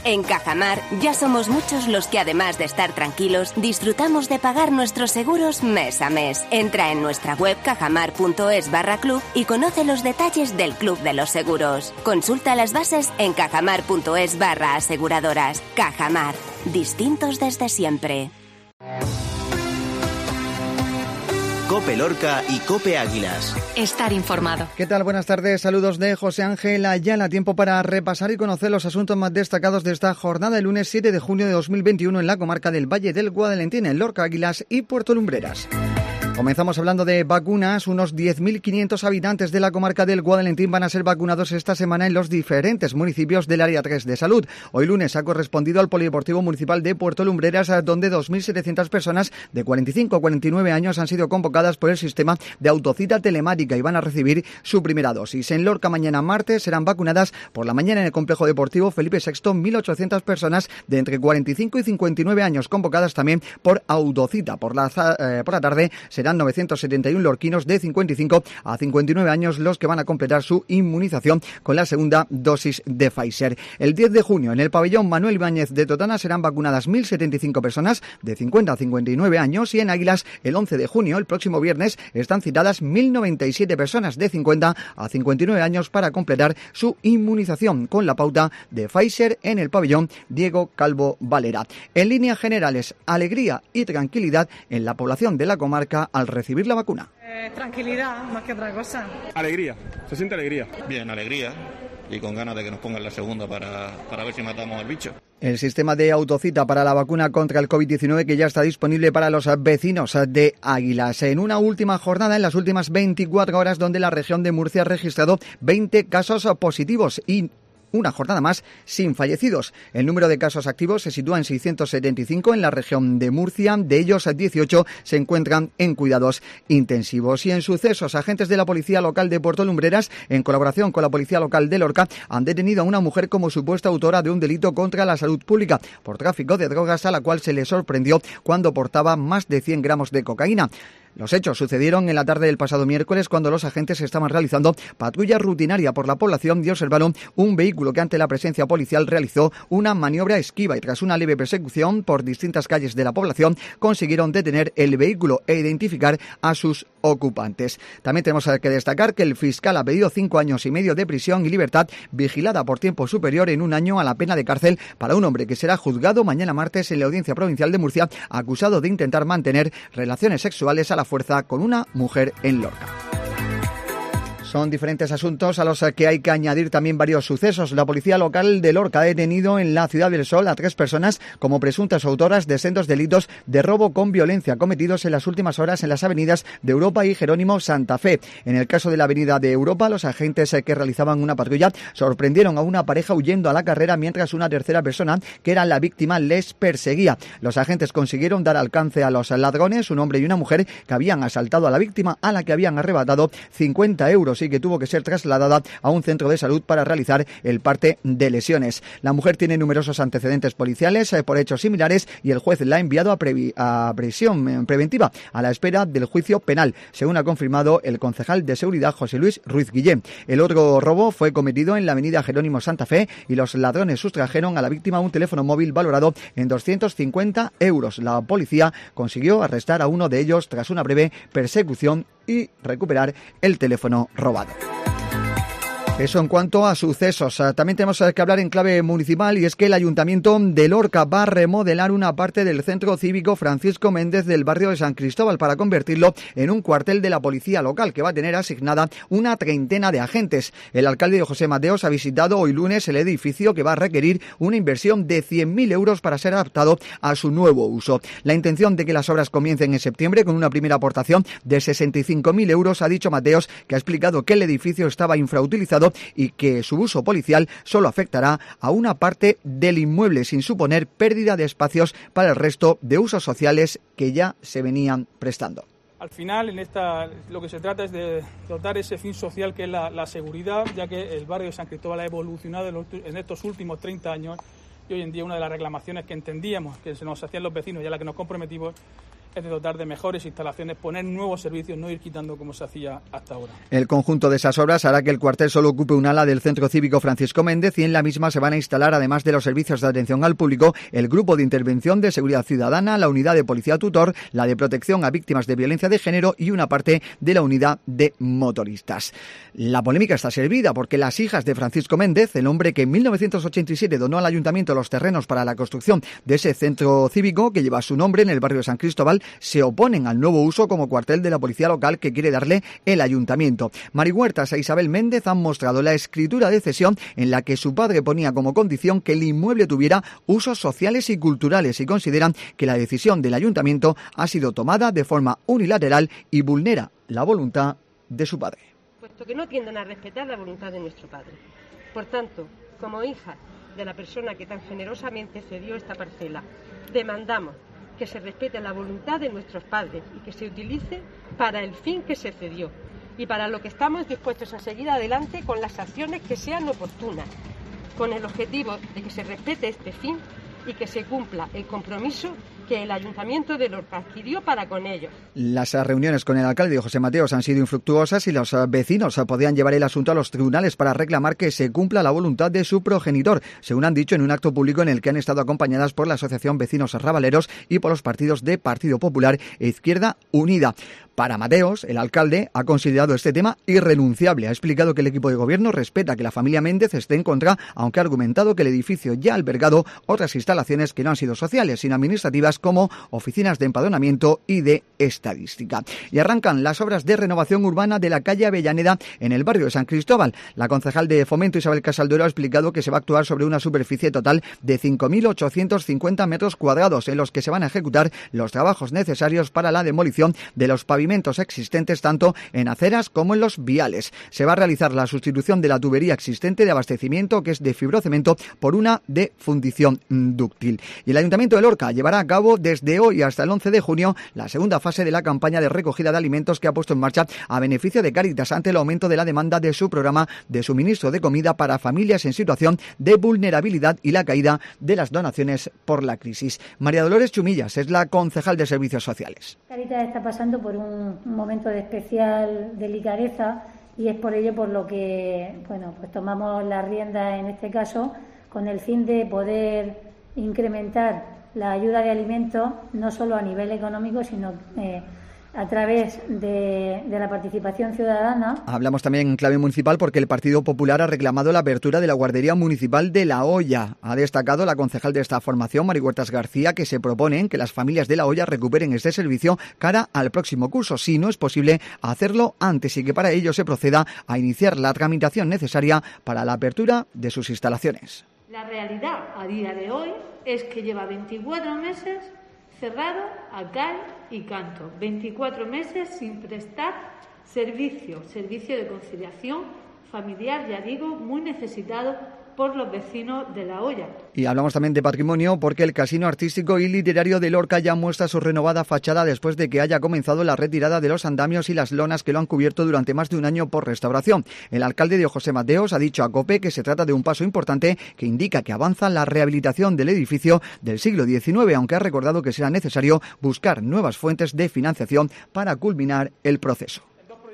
En Cajamar ya somos muchos los que, además de estar tranquilos, disfrutamos de pagar nuestros seguros mes a mes. Entra en nuestra web cajamar.es/club y conoce los detalles del Club de los Seguros. Consulta las bases en cajamar.es/aseguradoras. Cajamar, distintos desde siempre. COPE Lorca y COPE Águilas. Estar informado. ¿Qué tal? Buenas tardes. Saludos de José Ángel Ayala. Tiempo para repasar y conocer los asuntos más destacados de esta jornada el lunes 7 de junio de 2021 en la comarca del Valle del Guadalentín, en Lorca, Águilas y Puerto Lumbreras. Comenzamos hablando de vacunas. Unos 10.500 habitantes de la comarca del Guadalentín van a ser vacunados esta semana en los diferentes municipios del Área 3 de Salud. Hoy lunes ha correspondido al Polideportivo Municipal de Puerto Lumbreras, donde 2.700 personas de 45 a 49 años han sido convocadas por el sistema de autocita telemática y van a recibir su primera dosis. En Lorca, mañana martes, serán vacunadas por la mañana en el complejo deportivo Felipe VI 1.800 personas de entre 45 y 59 años, convocadas también por autocita. Por la tarde serán 971 lorquinos de 55 a 59 años los que van a completar su inmunización con la segunda dosis de Pfizer. El 10 de junio, en el pabellón Manuel Ibáñez de Totana, serán vacunadas 1.075 personas de 50 a 59 años y en Águilas, el 11 de junio, el próximo viernes, están citadas 1.097 personas de 50 a 59 años para completar su inmunización con la pauta de Pfizer en el pabellón Diego Calvo Valera. En líneas generales, alegría y tranquilidad en la población de la comarca al recibir la vacuna. Tranquilidad, más que otra cosa. Alegría, se siente alegría. Bien, alegría y con ganas de que nos pongan la segunda para ver si matamos al bicho. El sistema de autocita para la vacuna contra el COVID-19 que ya está disponible para los vecinos de Águilas. En una última jornada, en las últimas 24 horas, donde la región de Murcia ha registrado 20 casos positivos y una jornada más sin fallecidos. El número de casos activos se sitúa en 675 en la región de Murcia. De ellos, 18 se encuentran en cuidados intensivos. Y en sucesos, agentes de la Policía Local de Puerto Lumbreras, en colaboración con la Policía Local de Lorca, han detenido a una mujer como supuesta autora de un delito contra la salud pública por tráfico de drogas, a la cual se le sorprendió cuando portaba más de 100 gramos de cocaína. Los hechos sucedieron en la tarde del pasado miércoles, cuando los agentes estaban realizando patrulla rutinaria por la población y observaron un vehículo que, ante la presencia policial, realizó una maniobra esquiva, y tras una leve persecución por distintas calles de la población consiguieron detener el vehículo e identificar a sus ocupantes. También tenemos que destacar que el fiscal ha pedido 5 años y medio de prisión y libertad vigilada por tiempo superior en un año a la pena de cárcel para un hombre que será juzgado mañana martes en la Audiencia Provincial de Murcia, acusado de intentar mantener relaciones sexuales a la fuerza con una mujer en Lorca. Son diferentes asuntos a los que hay que añadir también varios sucesos. La Policía Local de Lorca ha detenido en la Ciudad del Sol a 3 personas como presuntas autoras de sendos delitos de robo con violencia cometidos en las últimas horas en las avenidas de Europa y Jerónimo Santa Fe. En el caso de la avenida de Europa, los agentes que realizaban una patrulla sorprendieron a una pareja huyendo a la carrera mientras una tercera persona, que era la víctima, les perseguía. Los agentes consiguieron dar alcance a los ladrones, un hombre y una mujer, que habían asaltado a la víctima, a la que habían arrebatado 50 euros y que tuvo que ser trasladada a un centro de salud para realizar el parte de lesiones. La mujer tiene numerosos antecedentes policiales por hechos similares y el juez la ha enviado a prisión preventiva a la espera del juicio penal, según ha confirmado el concejal de seguridad José Luis Ruiz Guillén. El otro robo fue cometido en la avenida Jerónimo Santa Fe y los ladrones sustrajeron a la víctima un teléfono móvil valorado en 250 euros. La policía consiguió arrestar a uno de ellos tras una breve persecución y recuperar el teléfono robado. Eso en cuanto a sucesos. También tenemos que hablar en clave municipal, y es que el Ayuntamiento de Lorca va a remodelar una parte del Centro Cívico Francisco Méndez del barrio de San Cristóbal para convertirlo en un cuartel de la Policía Local, que va a tener asignada una treintena de agentes. El alcalde José Mateos ha visitado hoy lunes el edificio, que va a requerir una inversión de 100.000 euros para ser adaptado a su nuevo uso. La intención de que las obras comiencen en septiembre con una primera aportación de 65.000 euros, ha dicho Mateos, que ha explicado que el edificio estaba infrautilizado y que su uso policial solo afectará a una parte del inmueble, sin suponer pérdida de espacios para el resto de usos sociales que ya se venían prestando. Al final, lo que se trata es de dotar ese fin social que es la seguridad, ya que el barrio de San Cristóbal ha evolucionado en estos últimos 30 años y hoy en día una de las reclamaciones que entendíamos que se nos hacían los vecinos y a la que nos comprometimos es de dotar de mejores instalaciones, poner nuevos servicios, no ir quitando como se hacía hasta ahora. El conjunto de esas obras hará que el cuartel solo ocupe un ala del Centro Cívico Francisco Méndez y en la misma se van a instalar, además de los servicios de atención al público, el Grupo de Intervención de Seguridad Ciudadana, la Unidad de Policía Tutor, la de Protección a Víctimas de Violencia de Género y una parte de la Unidad de Motoristas. La polémica está servida porque las hijas de Francisco Méndez, el hombre que en 1987 donó al Ayuntamiento los terrenos para la construcción de ese centro cívico que lleva su nombre en el barrio de San Cristóbal, se oponen al nuevo uso como cuartel de la policía local que quiere darle el Ayuntamiento. Mari Huertas e Isabel Méndez han mostrado la escritura de cesión en la que su padre ponía como condición que el inmueble tuviera usos sociales y culturales y consideran que la decisión del Ayuntamiento ha sido tomada de forma unilateral y vulnera la voluntad de su padre. Puesto que no tienden a respetar la voluntad de nuestro padre. Por tanto, como hija de la persona que tan generosamente cedió esta parcela, demandamos que se respete la voluntad de nuestros padres y que se utilice para el fin que se cedió y para lo que estamos dispuestos a seguir adelante con las acciones que sean oportunas, con el objetivo de que se respete este fin y que se cumpla el compromiso que el Ayuntamiento de Lorca adquirió para con ellos. Las reuniones con el alcalde José Mateos han sido infructuosas y los vecinos podían llevar el asunto a los tribunales para reclamar que se cumpla la voluntad de su progenitor, según han dicho en un acto público en el que han estado acompañadas por la Asociación Vecinos Arrabaleros y por los partidos de Partido Popular e Izquierda Unida. Para Mateos, el alcalde ha considerado este tema irrenunciable. Ha explicado que el equipo de gobierno respeta que la familia Méndez esté en contra, aunque ha argumentado que el edificio ya ha albergado otras instalaciones que no han sido sociales, sino administrativas, como oficinas de empadronamiento y de estadística. Y arrancan las obras de renovación urbana de la calle Avellaneda en el barrio de San Cristóbal. La concejal de Fomento, Isabel Casalduero, ha explicado que se va a actuar sobre una superficie total de 5.850 metros cuadrados, en los que se van a ejecutar los trabajos necesarios para la demolición de los pavimentos existentes tanto en aceras como en los viales. Se va a realizar la sustitución de la tubería existente de abastecimiento, que es de fibrocemento, por una de fundición dúctil. Y el Ayuntamiento de Lorca llevará a cabo desde hoy hasta el 11 de junio la segunda fase de la campaña de recogida de alimentos que ha puesto en marcha a beneficio de Cáritas ante el aumento de la demanda de su programa de suministro de comida para familias en situación de vulnerabilidad y la caída de las donaciones por la crisis. María Dolores Chumillas es la concejal de Servicios Sociales. Cáritas está pasando por un momento de especial delicadeza y es por ello por lo que pues tomamos la rienda en este caso con el fin de poder incrementar la ayuda de alimentos no solo a nivel económico sino a través de la participación ciudadana. Hablamos también en clave municipal porque el Partido Popular ha reclamado la apertura de la guardería municipal de La Hoya. Ha destacado la concejal de esta formación, Mari Huertas García, que se proponen que las familias de La Hoya recuperen este servicio cara al próximo curso, si no es posible hacerlo antes, y que para ello se proceda a iniciar la tramitación necesaria para la apertura de sus instalaciones. La realidad a día de hoy es que lleva 24 meses cerrado a cal y canto, 24 meses sin prestar servicio de conciliación familiar, ya digo, muy necesitado por los vecinos de La Hoya. Y hablamos también de patrimonio porque el Casino Artístico y Literario de Lorca ya muestra su renovada fachada después de que haya comenzado la retirada de los andamios y las lonas que lo han cubierto durante más de un año por restauración. El alcalde de José Mateos ha dicho a COPE que se trata de un paso importante que indica que avanza la rehabilitación del edificio del siglo XIX, aunque ha recordado que será necesario buscar nuevas fuentes de financiación para culminar el proceso.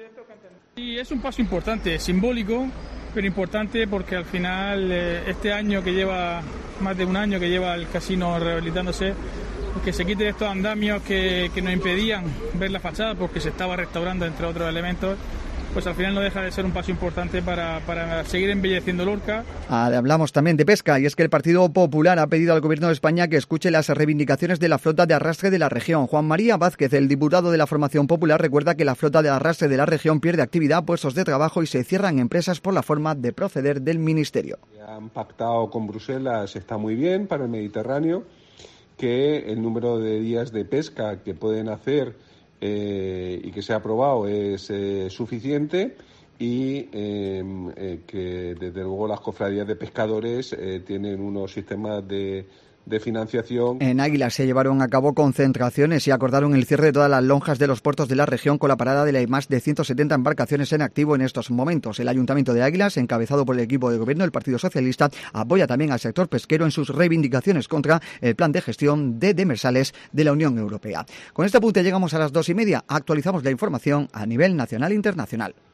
Y es un paso importante, simbólico, pero importante porque al final este año que lleva, más de un año que lleva el casino rehabilitándose, que se quiten estos andamios que nos impedían ver la fachada porque se estaba restaurando, entre otros elementos, pues al final no deja de ser un paso importante para seguir embelleciendo Lorca. Hablamos también de pesca, y es que el Partido Popular ha pedido al Gobierno de España que escuche las reivindicaciones de la flota de arrastre de la región. Juan María Vázquez, el diputado de la formación popular, recuerda que la flota de arrastre de la región pierde actividad, puestos de trabajo y se cierran empresas por la forma de proceder del Ministerio. Han pactado con Bruselas, está muy bien para el Mediterráneo, que el número de días de pesca que pueden hacer y que se ha aprobado es suficiente y que desde luego las cofradías de pescadores tienen unos sistemas de de financiación. En Águilas se llevaron a cabo concentraciones y acordaron el cierre de todas las lonjas de los puertos de la región con la parada de más de 170 embarcaciones en activo en estos momentos. El Ayuntamiento de Águilas, encabezado por el equipo de gobierno del Partido Socialista, apoya también al sector pesquero en sus reivindicaciones contra el plan de gestión de demersales de la Unión Europea. Con este apunte llegamos a las 2:30. Actualizamos la información a nivel nacional e internacional.